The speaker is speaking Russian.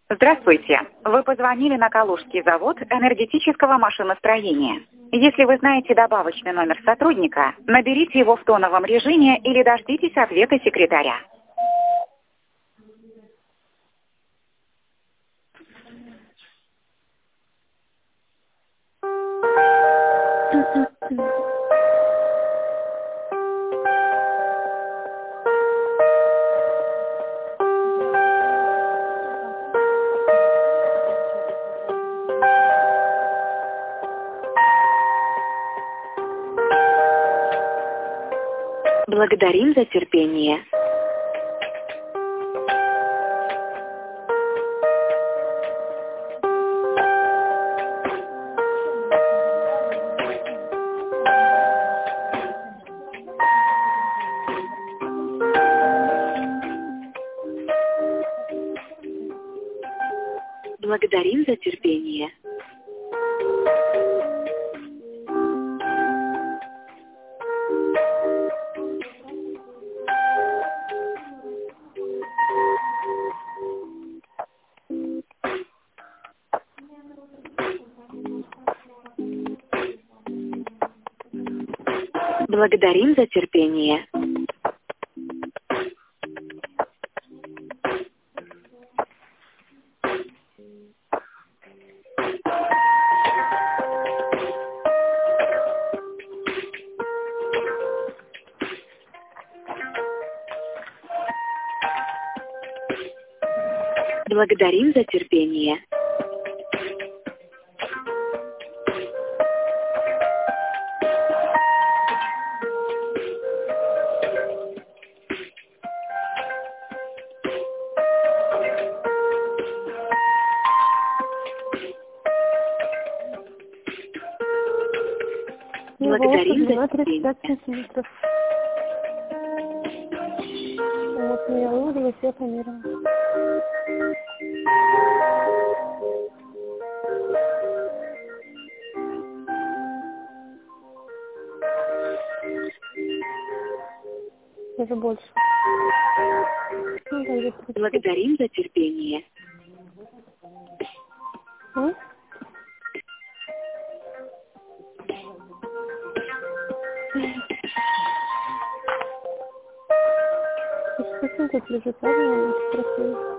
Здравствуйте. Вы позвонили на Калужский завод энергетического машиностроения. Если вы знаете добавочный номер сотрудника, наберите его в тоновом режиме или дождитесь ответа секретаря. Благодарим за терпение. Благодарим за терпение. Благодарим за терпение. Благодарим за терпение. Благодарим за терпение. Сантиметров. Вот я выложила, все померила. Даже больше. Ну, даже Благодарим за терпение. Почему тут лежит? Ладно, красиво.